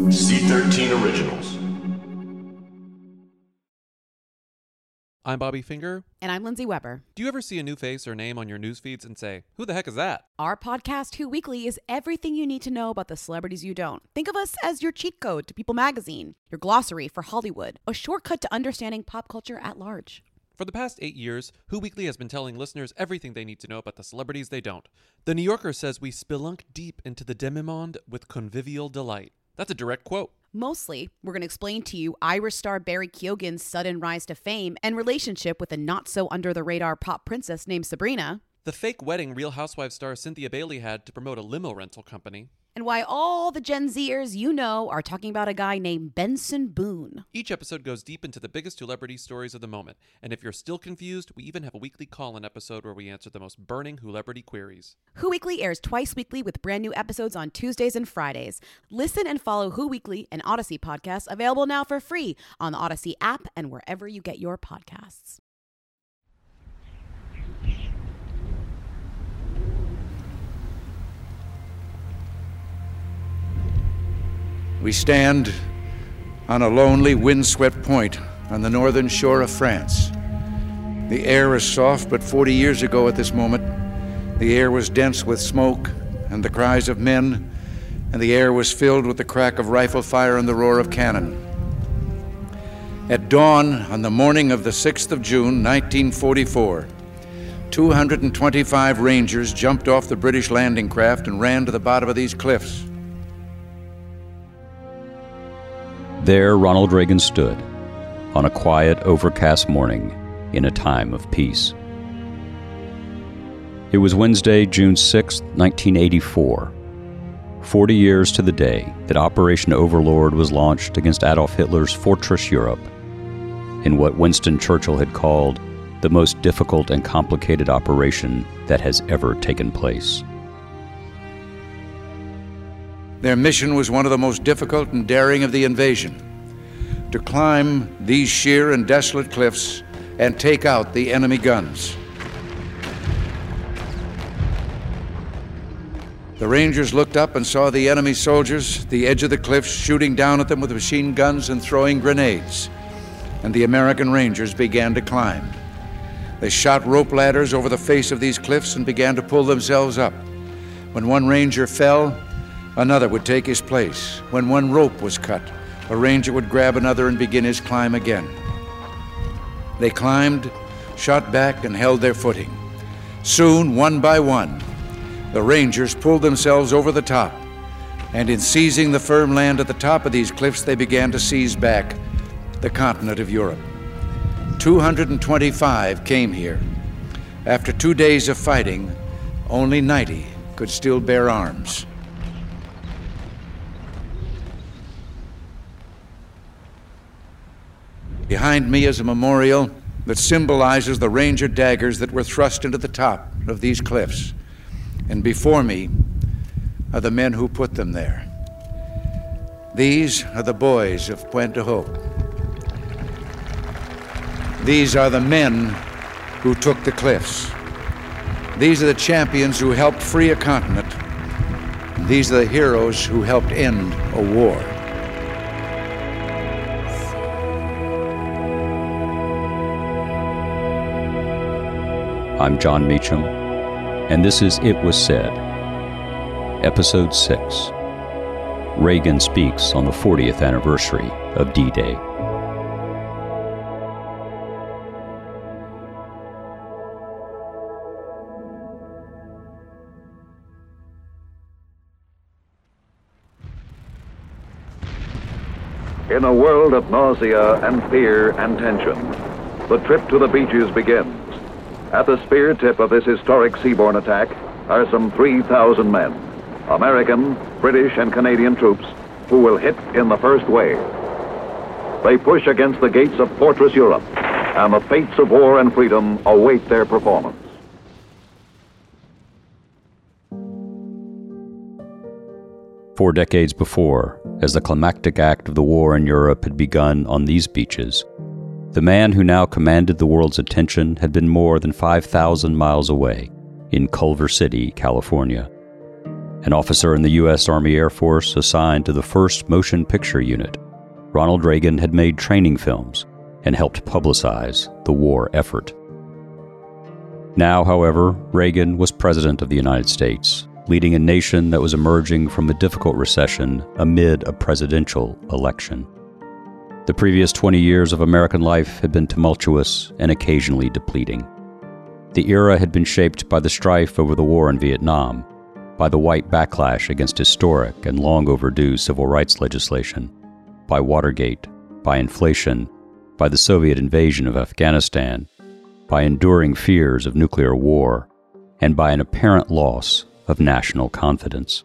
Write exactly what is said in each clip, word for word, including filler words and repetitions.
C thirteen Originals. I'm Bobby Finger. And I'm Lindsay Weber. Do you ever see a new face or name on your news feeds and say, who the heck is that? Our podcast, Who Weekly, is everything you need to know about the celebrities you don't. Think of us as your cheat code to People magazine, your glossary for Hollywood, a shortcut to understanding pop culture at large. For the past eight years, Who Weekly has been telling listeners everything they need to know about the celebrities they don't. The New Yorker says we spelunk deep into the demi-monde with convivial delight. That's a direct quote. Mostly, we're going to explain to you Irish star Barry Keoghan's sudden rise to fame and relationship with a not-so-under-the-radar pop princess named Sabrina. The fake wedding Real Housewives star Cynthia Bailey had to promote a limo rental company. And why all the Gen Zers you know are talking about a guy named Benson Boone. Each episode goes deep into the biggest celebrity stories of the moment. And if you're still confused, we even have a weekly call-in episode where we answer the most burning celebrity queries. Who Weekly airs twice weekly with brand new episodes on Tuesdays and Fridays. Listen and follow Who Weekly, an Odyssey podcast, available now for free on the Odyssey app and wherever you get your podcasts. We stand on a lonely, windswept point on the northern shore of France. The air is soft, but forty years ago at this moment, the air was dense with smoke and the cries of men, and the air was filled with the crack of rifle fire and the roar of cannon. At dawn on the morning of the sixth of June, nineteen forty-four, two hundred twenty-five Rangers jumped off the British landing craft and ran to the bottom of these cliffs. There Ronald Reagan stood, on a quiet, overcast morning in a time of peace. It was Wednesday, June sixth, nineteen eighty-four, forty years to the day that Operation Overlord was launched against Adolf Hitler's Fortress Europe, in what Winston Churchill had called the most difficult and complicated operation that has ever taken place. Their mission was one of the most difficult and daring of the invasion, to climb these sheer and desolate cliffs and take out the enemy guns. The Rangers looked up and saw the enemy soldiers, the edge of the cliffs, shooting down at them with machine guns and throwing grenades, and the American Rangers began to climb. They shot rope ladders over the face of these cliffs and began to pull themselves up. When one Ranger fell, another would take his place. When one rope was cut, a Ranger would grab another and begin his climb again. They climbed, shot back, and held their footing. Soon, one by one, the Rangers pulled themselves over the top, and in seizing the firm land at the top of these cliffs, they began to seize back the continent of Europe. two hundred twenty-five came here. After two days of fighting, only ninety could still bear arms. Behind me is a memorial that symbolizes the Ranger daggers that were thrust into the top of these cliffs. And before me are the men who put them there. These are the boys of Pointe du Hoc. These are the men who took the cliffs. These are the champions who helped free a continent. These are the heroes who helped end a war. I'm John Meacham, and this is It Was Said, Episode six. Reagan speaks on the fortieth anniversary of D-Day. In a world of nausea and fear and tension, the trip to the beaches begins. At the spear tip of this historic seaborne attack are some three thousand men, American, British, and Canadian troops, who will hit in the first wave. They push against the gates of Fortress Europe, and the fates of war and freedom await their performance. Four decades before, as the climactic act of the war in Europe had begun on these beaches, the man who now commanded the world's attention had been more than five thousand miles away in Culver City, California. An officer in the U S Army Air Force assigned to the first Motion Picture Unit, Ronald Reagan had made training films and helped publicize the war effort. Now, however, Reagan was President of the United States, leading a nation that was emerging from a difficult recession amid a presidential election. The previous twenty years of American life had been tumultuous and occasionally depleting. The era had been shaped by the strife over the war in Vietnam, by the white backlash against historic and long overdue civil rights legislation, by Watergate, by inflation, by the Soviet invasion of Afghanistan, by enduring fears of nuclear war, and by an apparent loss of national confidence.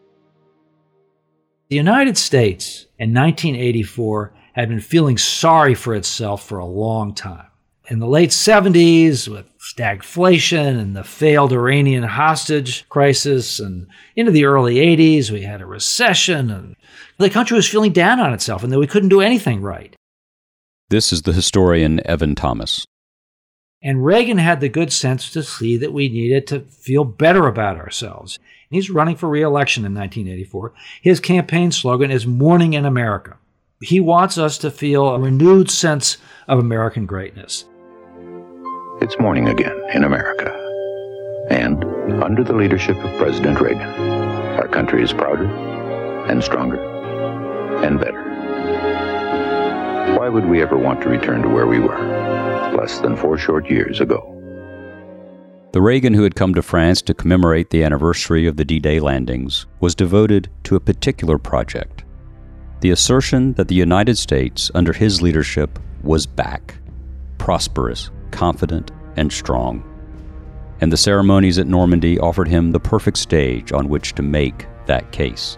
The United States in nineteen eighty-four had been feeling sorry for itself for a long time. In the late seventies, with stagflation and the failed Iranian hostage crisis, and into the early eighties, we had a recession, and the country was feeling down on itself and that we couldn't do anything right. This is the historian Evan Thomas. And Reagan had the good sense to see that we needed to feel better about ourselves. And he's running for re-election in nineteen eighty-four. His campaign slogan is Morning in America. He wants us to feel a renewed sense of American greatness. It's morning again in America. And under the leadership of President Reagan, our country is prouder and stronger and better. Why would we ever want to return to where we were less than four short years ago? The Reagan who had come to France to commemorate the anniversary of the D-Day landings was devoted to a particular project: the assertion that the United States, under his leadership, was back, prosperous, confident, and strong. And the ceremonies at Normandy offered him the perfect stage on which to make that case.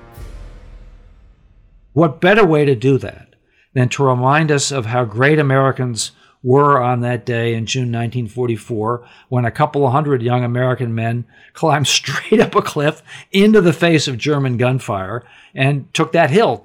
What better way to do that than to remind us of how great Americans were on that day in June nineteen forty-four, when a couple of hundred young American men climbed straight up a cliff into the face of German gunfire and took that hill.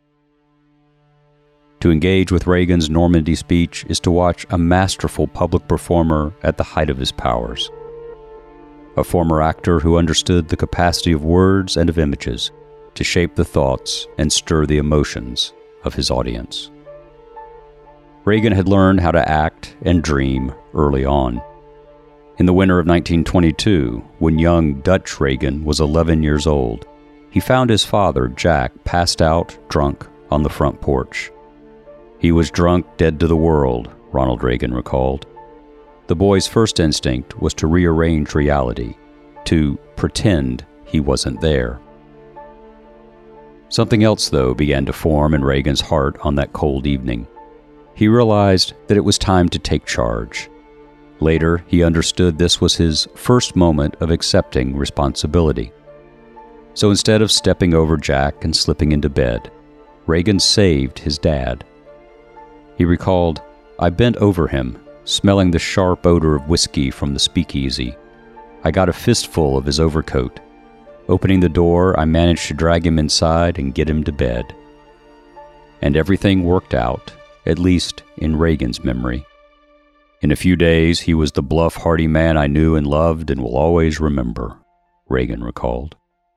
To engage with Reagan's Normandy speech is to watch a masterful public performer at the height of his powers. A former actor who understood the capacity of words and of images to shape the thoughts and stir the emotions of his audience. Reagan had learned how to act and dream early on. In the winter of nineteen twenty-two, when young Dutch Reagan was eleven years old, he found his father, Jack, passed out, drunk, on the front porch. He was drunk, dead to the world, Ronald Reagan recalled. The boy's first instinct was to rearrange reality, to pretend he wasn't there. Something else, though, began to form in Reagan's heart on that cold evening. He realized that it was time to take charge. Later, he understood this was his first moment of accepting responsibility. So instead of stepping over Jack and slipping into bed, Reagan saved his dad. He recalled, "I bent over him, smelling the sharp odor of whiskey from the speakeasy. I got a fistful of his overcoat. Opening the door, I managed to drag him inside and get him to bed." And everything worked out, at least in Reagan's memory. In a few days, he was the bluff, hearty man I knew and loved and will always remember, Reagan recalled.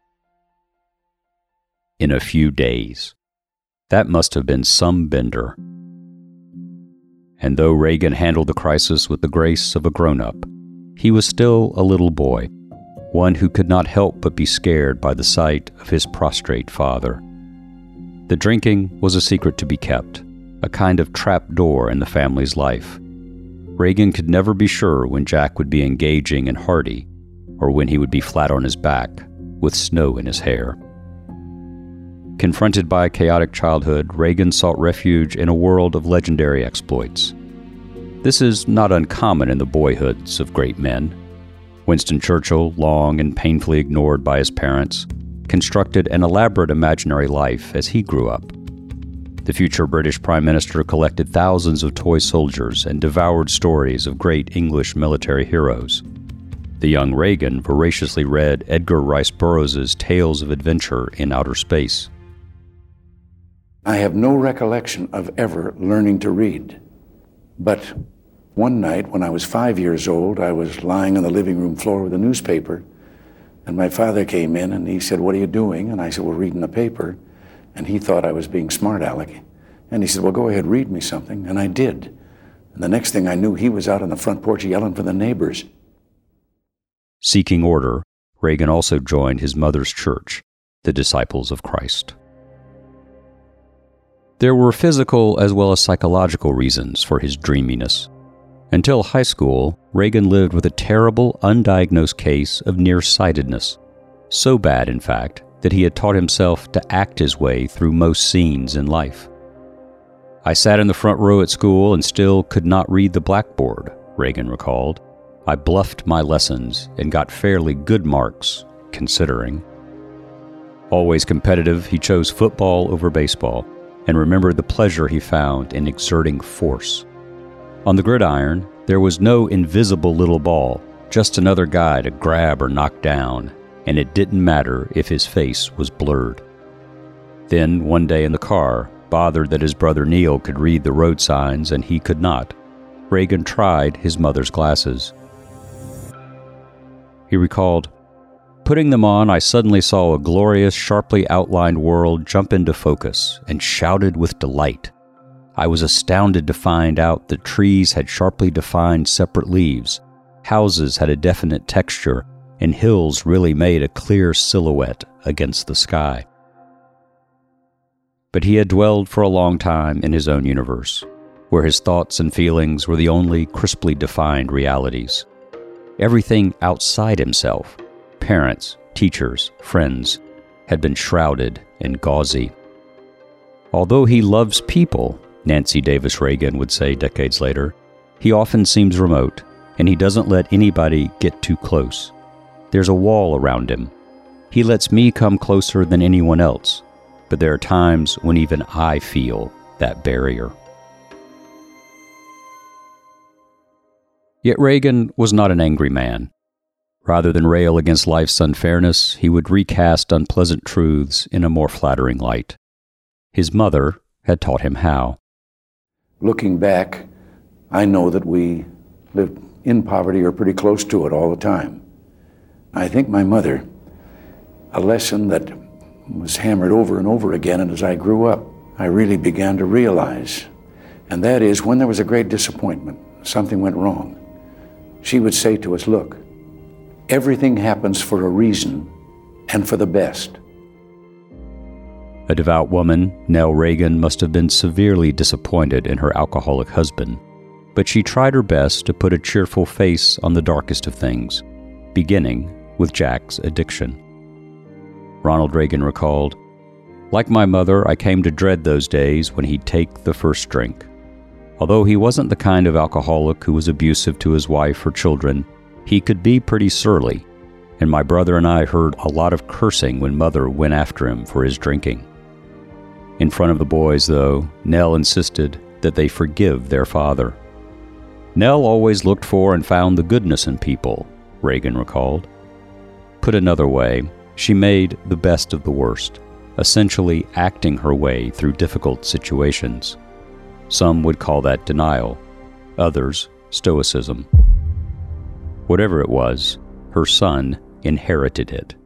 In a few days. That must have been some bender. And though Reagan handled the crisis with the grace of a grown-up, he was still a little boy, one who could not help but be scared by the sight of his prostrate father. The drinking was a secret to be kept, a kind of trap-door in the family's life. Reagan could never be sure when Jack would be engaging and hearty, or when he would be flat on his back, with snow in his hair. Confronted by a chaotic childhood, Reagan sought refuge in a world of legendary exploits. This is not uncommon in the boyhoods of great men. Winston Churchill, long and painfully ignored by his parents, constructed an elaborate imaginary life as he grew up. The future British Prime Minister collected thousands of toy soldiers and devoured stories of great English military heroes. The young Reagan voraciously read Edgar Rice Burroughs' Tales of Adventure in Outer Space. I have no recollection of ever learning to read. But one night when I was five years old, I was lying on the living room floor with a newspaper, And my father came in and he said, "What are you doing?" And I said, "Well, reading the paper." And he thought I was being smart aleck. And he said, "Well, go ahead, read me something." And I did. And the next thing I knew, he was out on the front porch yelling for the neighbors. Seeking order, Reagan also joined his mother's church, the Disciples of Christ. There were physical as well as psychological reasons for his dreaminess. Until high school, Reagan lived with a terrible, undiagnosed case of nearsightedness. So bad, in fact, that he had taught himself to act his way through most scenes in life. "I sat in the front row at school and still could not read the blackboard," Reagan recalled. "I bluffed my lessons and got fairly good marks, considering." Always competitive, he chose football over baseball and remembered the pleasure he found in exerting force. On the gridiron, there was no invisible little ball, just another guy to grab or knock down, and it didn't matter if his face was blurred. Then, one day in the car, bothered that his brother Neil could read the road signs and he could not, Reagan tried his mother's glasses. He recalled, "Putting them on, I suddenly saw a glorious, sharply outlined world jump into focus and shouted with delight. I was astounded to find out that trees had sharply defined separate leaves, houses had a definite texture, and hills really made a clear silhouette against the sky." But he had dwelled for a long time in his own universe, where his thoughts and feelings were the only crisply defined realities. Everything outside himself, parents, teachers, friends, had been shrouded and gauzy. Although he loves people, Nancy Davis Reagan would say decades later, he often seems remote, and he doesn't let anybody get too close. There's a wall around him. He lets me come closer than anyone else, but there are times when even I feel that barrier. Yet Reagan was not an angry man. Rather than rail against life's unfairness, he would recast unpleasant truths in a more flattering light. His mother had taught him how. Looking back, I know that we lived in poverty or pretty close to it all the time. I think my mother, a lesson that was hammered over and over again, and as I grew up, I really began to realize, and that is when there was a great disappointment, something went wrong, she would say to us, "Look, everything happens for a reason and for the best." A devout woman, Nell Reagan must have been severely disappointed in her alcoholic husband, but she tried her best to put a cheerful face on the darkest of things, beginning with Jack's addiction. Ronald Reagan recalled, "Like my mother, I came to dread those days when he'd take the first drink. Although he wasn't the kind of alcoholic who was abusive to his wife or children, he could be pretty surly, and my brother and I heard a lot of cursing when Mother went after him for his drinking." In front of the boys, though, Nell insisted that they forgive their father. Nell always looked for and found the goodness in people, Reagan recalled. Put another way, she made the best of the worst, essentially acting her way through difficult situations. Some would call that denial, others stoicism. Whatever it was, her son inherited it.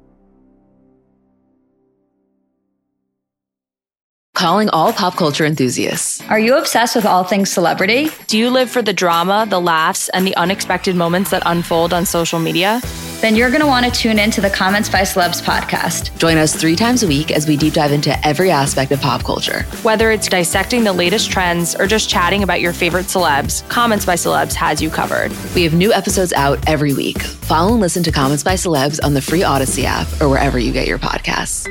Calling all pop culture enthusiasts. Are you obsessed with all things celebrity? Do you live for the drama, the laughs, and the unexpected moments that unfold on social media? Then you're going to want to tune in to the Comments by Celebs podcast. Join us three times a week as we deep dive into every aspect of pop culture. Whether it's dissecting the latest trends or just chatting about your favorite celebs, Comments by Celebs has you covered. We have new episodes out every week. Follow and listen to Comments by Celebs on the free Odyssey app or wherever you get your podcasts.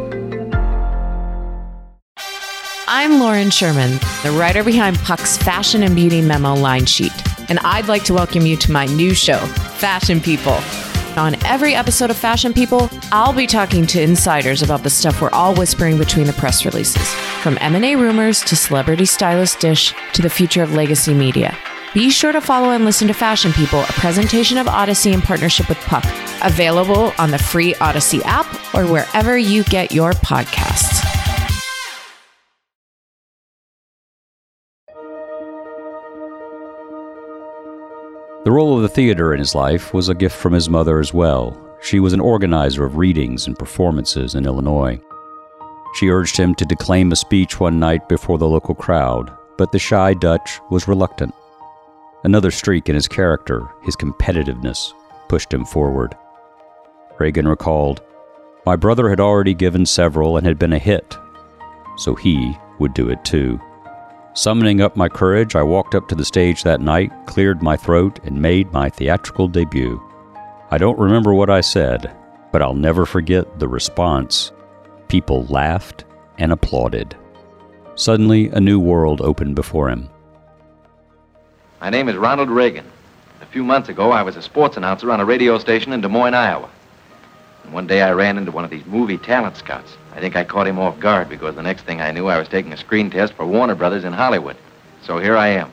I'm Lauren Sherman, the writer behind Puck's Fashion and Beauty Memo line sheet, and I'd like to welcome you to my new show, Fashion People. On every episode of Fashion People, I'll be talking to insiders about the stuff we're all whispering between the press releases, from M and A rumors to celebrity stylist dish to the future of legacy media. Be sure to follow and listen to Fashion People, a presentation of Odyssey in partnership with Puck, available on the free Odyssey app or wherever you get your podcasts. The role of the theater in his life was a gift from his mother as well, she was an organizer of readings and performances in Illinois. She urged him to declaim a speech one night before the local crowd, but the shy Dutch was reluctant. Another streak in his character, his competitiveness, pushed him forward. Reagan recalled, "My brother had already given several and had been a hit, so he would do it too. Summoning up my courage, I walked up to the stage that night, cleared my throat, and made my theatrical debut. I don't remember what I said, but I'll never forget the response. People laughed and applauded." Suddenly, a new world opened before him. My name is Ronald Reagan. A few months ago, I was a sports announcer on a radio station in Des Moines, Iowa. And one day I ran into one of these movie talent scouts. I think I caught him off guard because the next thing I knew, I was taking a screen test for Warner Brothers in Hollywood. So here I am.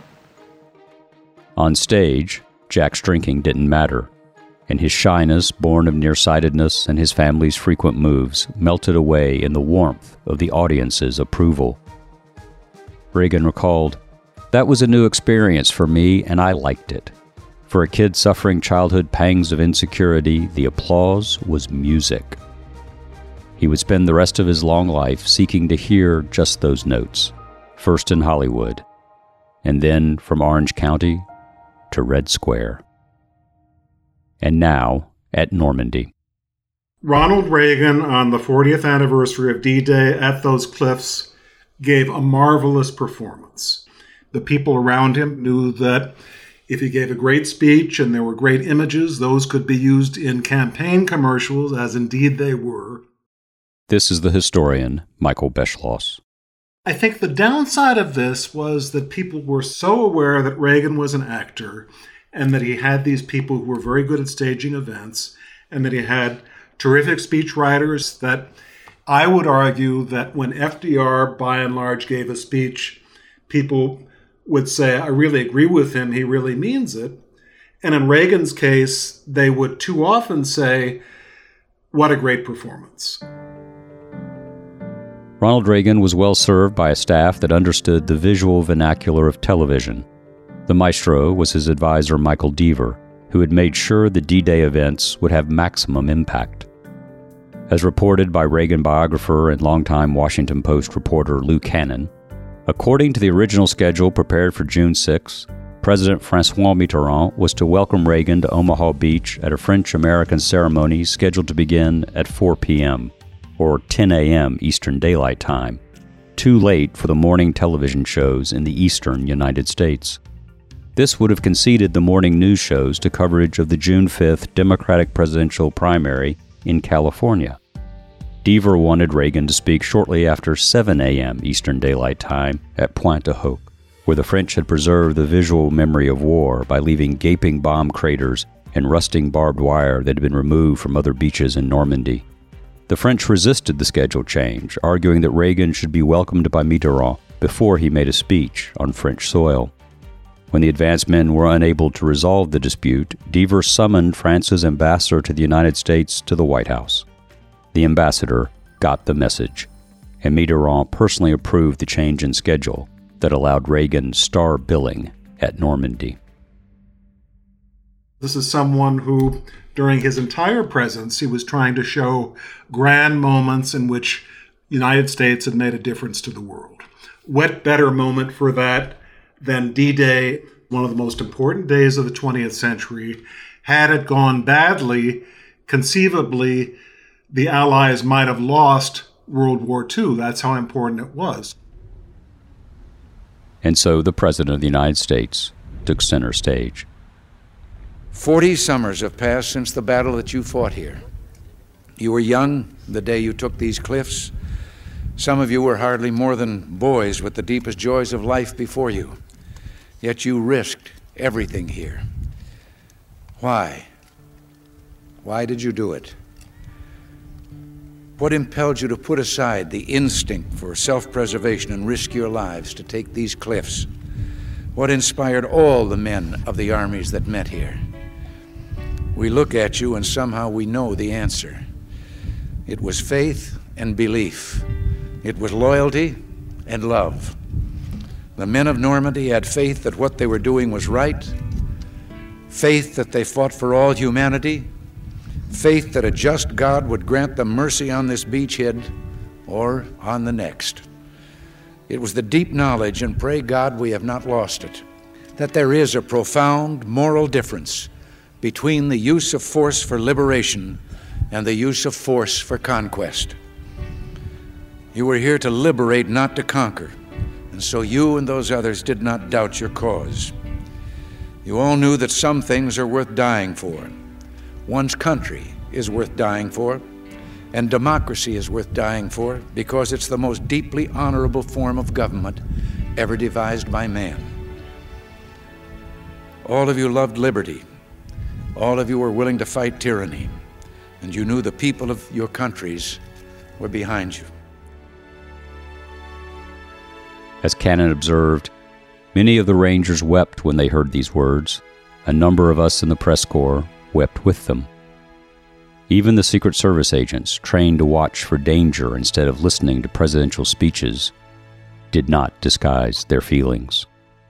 On stage, Jack's drinking didn't matter, and his shyness, born of nearsightedness and his family's frequent moves, melted away in the warmth of the audience's approval. Reagan recalled, "That was a new experience for me, and I liked it. For a kid suffering childhood pangs of insecurity, the applause was music." He would spend the rest of his long life seeking to hear just those notes, first in Hollywood, and then from Orange County to Red Square. And now at Normandy. Ronald Reagan, on the fortieth anniversary of D-Day at those cliffs, gave a marvelous performance. The people around him knew that if he gave a great speech and there were great images, those could be used in campaign commercials, as indeed they were. This is the historian, Michael Beschloss. I think the downside of this was that people were so aware that Reagan was an actor and that he had these people who were very good at staging events and that he had terrific speechwriters, that I would argue that when F D R, by and large, gave a speech, people would say, I really agree with him, he really means it. And in Reagan's case, they would too often say, what a great performance. Ronald Reagan was well served by a staff that understood the visual vernacular of television. The maestro was his advisor, Michael Deaver, who had made sure the D-Day events would have maximum impact. As reported by Reagan biographer and longtime Washington Post reporter Lou Cannon, according to the original schedule prepared for June sixth, President Francois Mitterrand was to welcome Reagan to Omaha Beach at a French-American ceremony scheduled to begin at four p.m., or ten a.m. Eastern Daylight Time, too late for the morning television shows in the eastern United States. This would have conceded the morning news shows to coverage of the June fifth Democratic presidential primary in California. Deaver wanted Reagan to speak shortly after seven a.m. Eastern Daylight Time at Pointe du Hoc, where the French had preserved the visual memory of war by leaving gaping bomb craters and rusting barbed wire that had been removed from other beaches in Normandy. The French resisted the schedule change, arguing that Reagan should be welcomed by Mitterrand before he made a speech on French soil. When the advance men were unable to resolve the dispute, Deaver summoned France's ambassador to the United States to the White House. The ambassador got the message, and Mitterrand personally approved the change in schedule that allowed Reagan star billing at Normandy. This is someone who, during his entire presence, he was trying to show grand moments in which the United States had made a difference to the world. What better moment for that than D-Day, one of the most important days of the twentieth century? Had it gone badly, conceivably, the Allies might have lost World War Two. That's how important it was. And so the President of the United States took center stage. Forty summers have passed since the battle that you fought here. You were young the day you took these cliffs. Some of you were hardly more than boys with the deepest joys of life before you. Yet you risked everything here. Why? Why did you do it? What impelled you to put aside the instinct for self-preservation and risk your lives to take these cliffs? What inspired all the men of the armies that met here? We look at you and somehow we know the answer. It was faith and belief. It was loyalty and love. The men of Normandy had faith that what they were doing was right, faith that they fought for all humanity, faith that a just God would grant them mercy on this beachhead or on the next. It was the deep knowledge, and pray God we have not lost it, that there is a profound moral difference between the use of force for liberation and the use of force for conquest. You were here to liberate, not to conquer, and so you and those others did not doubt your cause. You all knew that some things are worth dying for. One's country is worth dying for, and democracy is worth dying for because it's the most deeply honorable form of government ever devised by man. All of you loved liberty. All of you were willing to fight tyranny, and you knew the people of your countries were behind you. As Cannon observed, many of the Rangers wept when they heard these words. A number of us in the press corps wept with them. Even the Secret Service agents, trained to watch for danger instead of listening to presidential speeches, did not disguise their feelings.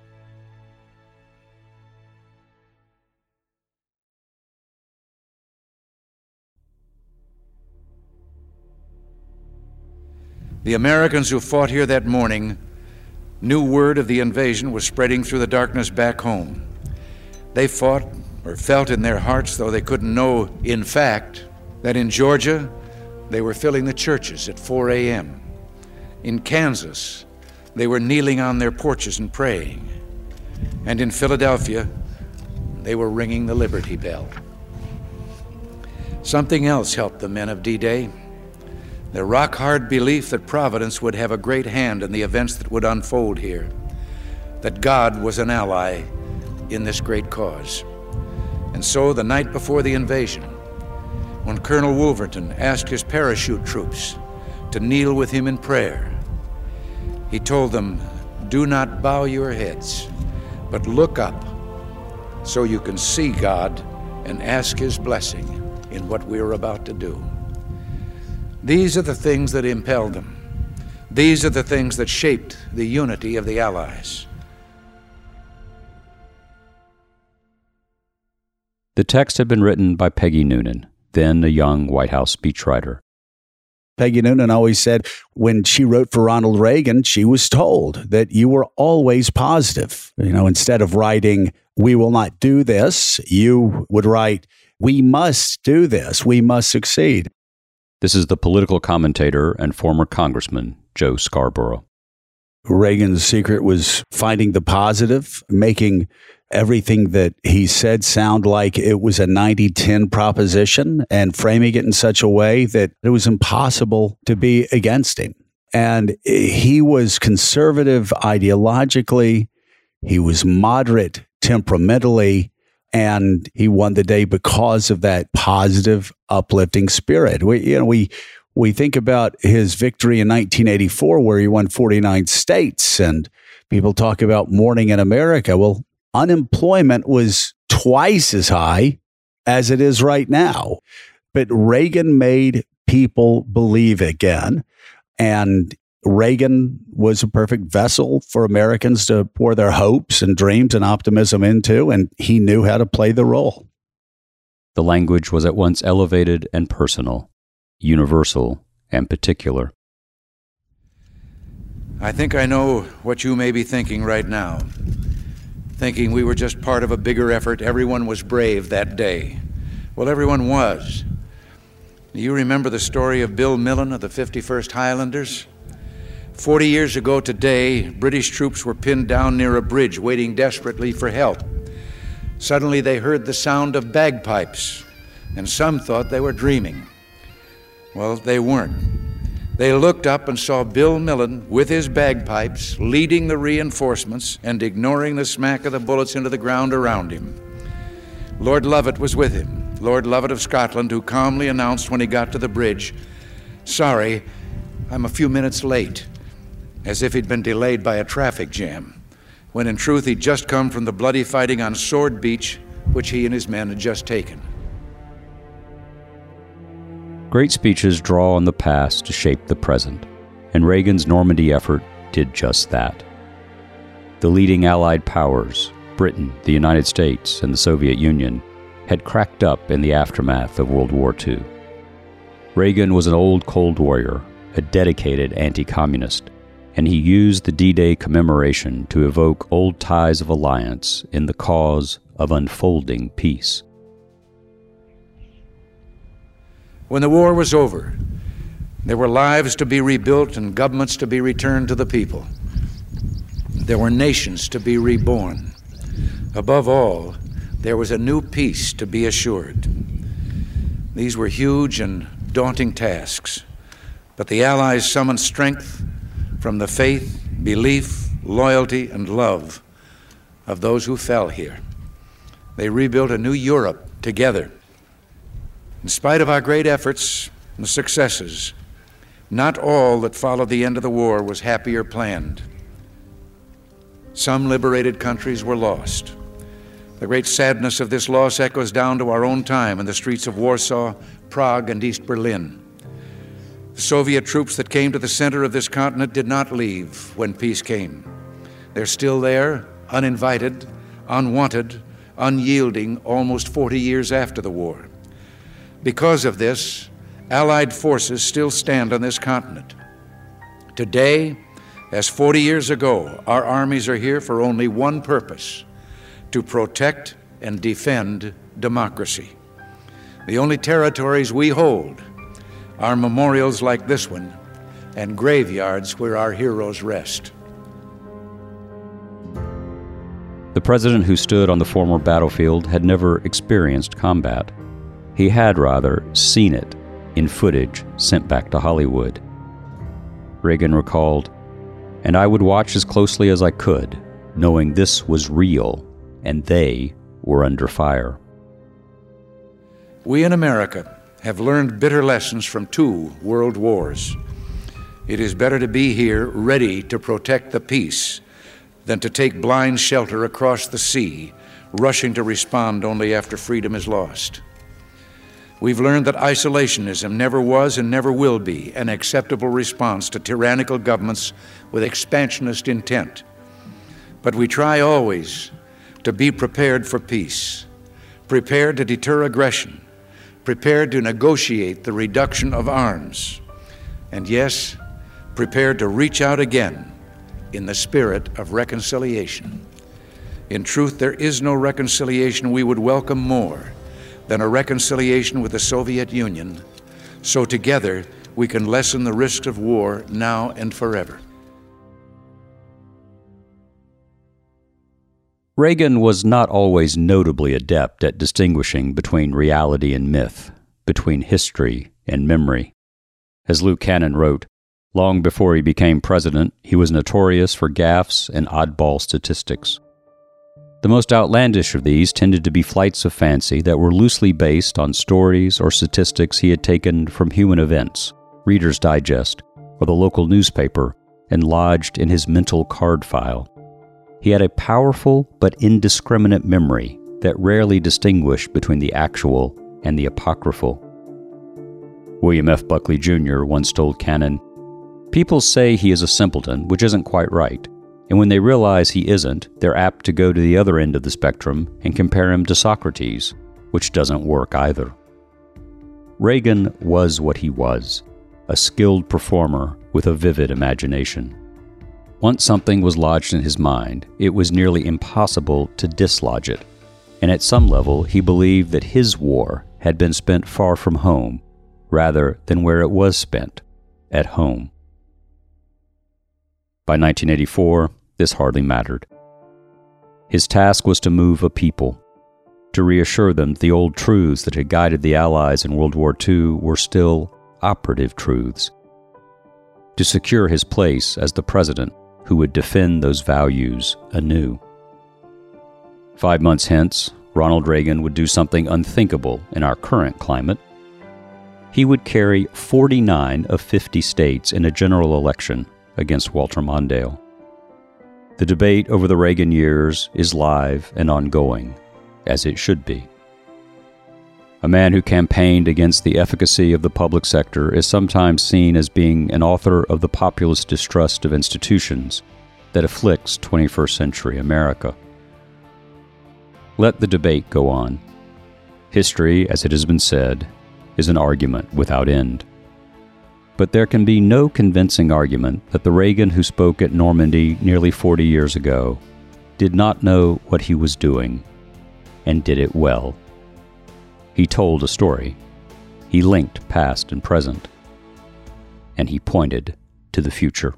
The Americans who fought here that morning knew word of the invasion was spreading through the darkness back home. They fought, or felt in their hearts, though they couldn't know in fact, that in Georgia they were filling the churches at four a.m. In Kansas, they were kneeling on their porches and praying. And in Philadelphia, they were ringing the Liberty Bell. Something else helped the men of D-Day. Their rock-hard belief that Providence would have a great hand in the events that would unfold here, that God was an ally in this great cause. And so, the night before the invasion, when Colonel Wolverton asked his parachute troops to kneel with him in prayer, he told them, "Do not bow your heads, but look up so you can see God and ask His blessing in what we are about to do." These are the things that impelled them. These are the things that shaped the unity of the Allies. The text had been written by Peggy Noonan, then a young White House speechwriter. Peggy Noonan always said when she wrote for Ronald Reagan, she was told that you were always positive. You know, instead of writing, "We will not do this," you would write, "We must do this. We must succeed." This is the political commentator and former Congressman Joe Scarborough. Reagan's secret was finding the positive, making everything that he said sound like it was a ninety ten proposition, and framing it in such a way that it was impossible to be against him. And he was conservative ideologically, he was moderate temperamentally, and he won the day because of that positive, uplifting spirit. We, you know, we we think about his victory in nineteen eighty-four, where he won forty-nine states, and people talk about morning in America. Well, unemployment was twice as high as it is right now. But Reagan made people believe again, and Reagan was a perfect vessel for Americans to pour their hopes and dreams and optimism into, and he knew how to play the role. The language was at once elevated and personal, universal and particular. I think I know what you may be thinking right now. Thinking we were just part of a bigger effort. Everyone was brave that day. Well, everyone was. Do you remember the story of Bill Millen of the fifty-first Highlanders? Forty years ago today, British troops were pinned down near a bridge waiting desperately for help. Suddenly they heard the sound of bagpipes, and some thought they were dreaming. Well, they weren't. They looked up and saw Bill Millen with his bagpipes leading the reinforcements and ignoring the smack of the bullets into the ground around him. Lord Lovat was with him, Lord Lovat of Scotland, who calmly announced when he got to the bridge, "Sorry, I'm a few minutes late," as if he'd been delayed by a traffic jam, when in truth he'd just come from the bloody fighting on Sword Beach, which he and his men had just taken. Great speeches draw on the past to shape the present, and Reagan's Normandy effort did just that. The leading Allied powers, Britain, the United States, and the Soviet Union, had cracked up in the aftermath of World War Two. Reagan was an old Cold Warrior, a dedicated anti-communist, and he used the D-Day commemoration to evoke old ties of alliance in the cause of unfolding peace. When the war was over, there were lives to be rebuilt and governments to be returned to the people. There were nations to be reborn. Above all, there was a new peace to be assured. These were huge and daunting tasks, but the Allies summoned strength from the faith, belief, loyalty, and love of those who fell here. They rebuilt a new Europe together. In spite of our great efforts and successes, not all that followed the end of the war was happy or planned. Some liberated countries were lost. The great sadness of this loss echoes down to our own time in the streets of Warsaw, Prague, and East Berlin. The Soviet troops that came to the center of this continent did not leave when peace came. They're still there, uninvited, unwanted, unyielding, almost forty years after the war. Because of this, Allied forces still stand on this continent. Today, as forty years ago, our armies are here for only one purpose: to protect and defend democracy. The only territories we hold are memorials like this one and graveyards where our heroes rest. The president who stood on the former battlefield had never experienced combat. He had, rather, seen it in footage sent back to Hollywood. Reagan recalled, "And I would watch as closely as I could, knowing this was real and they were under fire." We in America have learned bitter lessons from two world wars. It is better to be here ready to protect the peace than to take blind shelter across the sea, rushing to respond only after freedom is lost. We've learned that isolationism never was and never will be an acceptable response to tyrannical governments with expansionist intent. But we try always to be prepared for peace, prepared to deter aggression, prepared to negotiate the reduction of arms, and yes, prepared to reach out again in the spirit of reconciliation. In truth, there is no reconciliation we would welcome more than a reconciliation with the Soviet Union, so together we can lessen the risks of war now and forever. Reagan was not always notably adept at distinguishing between reality and myth, between history and memory. As Luke Cannon wrote, long before he became president, he was notorious for gaffes and oddball statistics. The most outlandish of these tended to be flights of fancy that were loosely based on stories or statistics he had taken from human events, Reader's Digest, or the local newspaper, and lodged in his mental card file. He had a powerful but indiscriminate memory that rarely distinguished between the actual and the apocryphal. William F. Buckley Junior once told Cannon, "People say he is a simpleton, which isn't quite right. And when they realize he isn't, they're apt to go to the other end of the spectrum and compare him to Socrates, which doesn't work either." Reagan was what he was, a skilled performer with a vivid imagination. Once something was lodged in his mind, it was nearly impossible to dislodge it, and at some level he believed that his war had been spent far from home, rather than where it was spent, at home. By nineteen eighty-four, this hardly mattered. His task was to move a people, to reassure them that the old truths that had guided the Allies in World War Two were still operative truths, to secure his place as the president who would defend those values anew. Five months hence, Ronald Reagan would do something unthinkable in our current climate. He would carry forty-nine of fifty states in a general election against Walter Mondale. The debate over the Reagan years is live and ongoing, as it should be. A man who campaigned against the efficacy of the public sector is sometimes seen as being an author of the populist distrust of institutions that afflicts twenty-first century America. Let the debate go on. History, as it has been said, is an argument without end. But there can be no convincing argument that the Reagan who spoke at Normandy nearly forty years ago did not know what he was doing, and did it well. He told a story. He linked past and present. And he pointed to the future.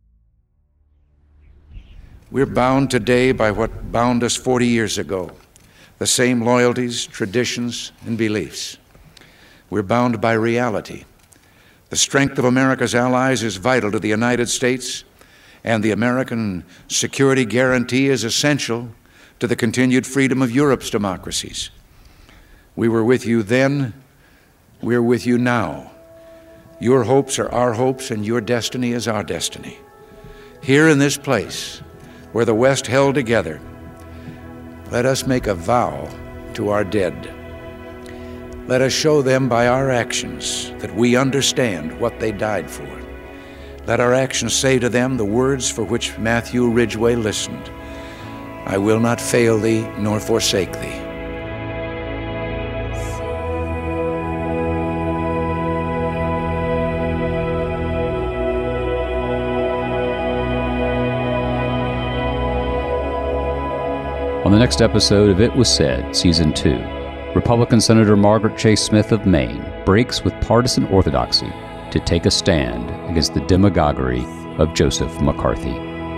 We're bound today by what bound us forty years ago, the same loyalties, traditions, and beliefs. We're bound by reality. The strength of America's allies is vital to the United States, and the American security guarantee is essential to the continued freedom of Europe's democracies. We were with you then, we're with you now. Your hopes are our hopes, and your destiny is our destiny. Here in this place, where the West held together, let us make a vow to our dead. Let us show them by our actions that we understand what they died for. Let our actions say to them the words for which Matthew Ridgway listened: I will not fail thee nor forsake thee. On the next episode of It Was Said, Season two, Republican Senator Margaret Chase Smith of Maine breaks with partisan orthodoxy to take a stand against the demagoguery of Joseph McCarthy.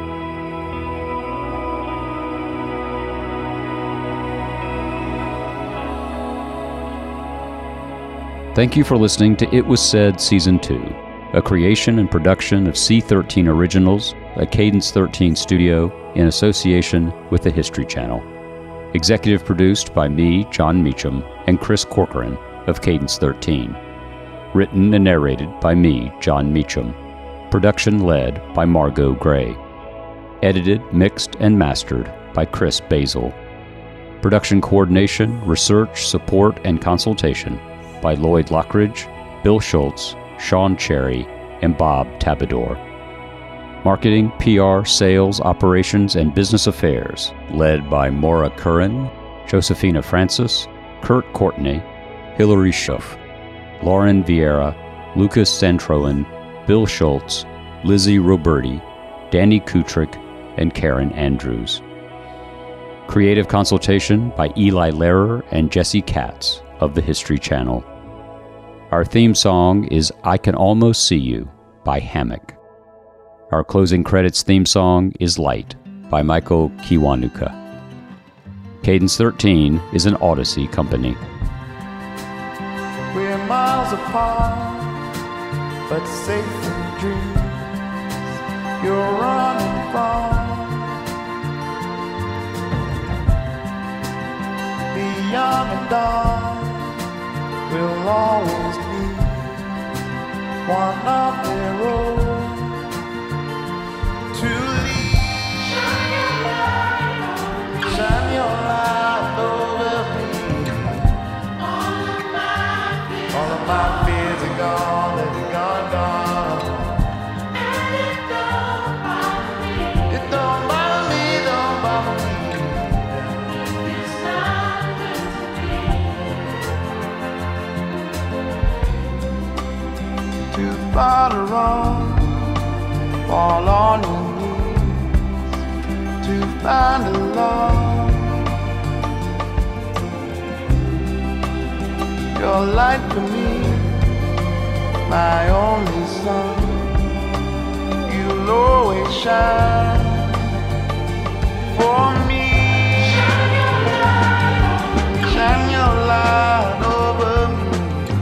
Thank you for listening to It Was Said Season two, a creation and production of C thirteen Originals, a Cadence thirteen studio, in association with the History Channel. Executive produced by me, John Meacham, and Chris Corcoran of Cadence thirteen. Written and narrated by me, John Meacham. Production led by Margot Gray. Edited, mixed, and mastered by Chris Basil. Production coordination, research, support, and consultation by Lloyd Lockridge, Bill Schultz, Sean Cherry, and Bob Tabador. Marketing, P R, sales, operations, and business affairs, led by Maura Curran, Josephina Francis, Kurt Courtney, Hilary Schuff, Lauren Vieira, Lucas Santroen, Bill Schultz, Lizzie Roberti, Danny Kutrick, and Karen Andrews. Creative consultation by Eli Lehrer and Jesse Katz of the History Channel. Our theme song is I Can Almost See You by Hammock. Our closing credits theme song is Light by Michael Kiwanuka. Cadence thirteen is an Odyssey company. We're miles apart, but safe in dreams. You're running far. Be young and dark, we'll always be one of their own. To leave. Shine your light, shine your light over me. All of my fears, all of my fears are gone, they're gone, gone. And it don't bother me. It don't bother me, don't bother me. It's not good to me. Too far to run, fall on you. To find a love, your light for me, my only sun. You'll always shine for me. Shine your light, shine your light over me.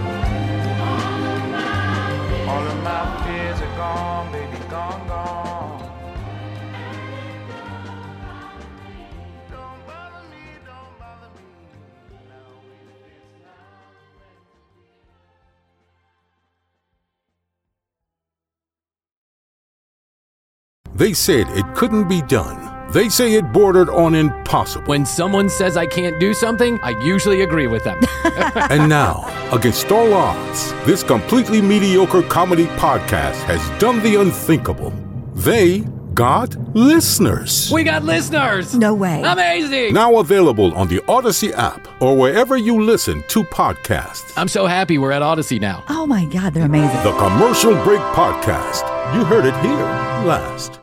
All of my fears are gone, baby, gone, gone. They said it couldn't be done. They say it bordered on impossible. When someone says I can't do something, I usually agree with them. And now, against all odds, this completely mediocre comedy podcast has done the unthinkable. They got listeners. We got listeners. No way. Amazing. Now available on the Odyssey app or wherever you listen to podcasts. I'm so happy we're at Odyssey now. Oh my God, they're amazing. The Commercial Break Podcast. You heard it here last.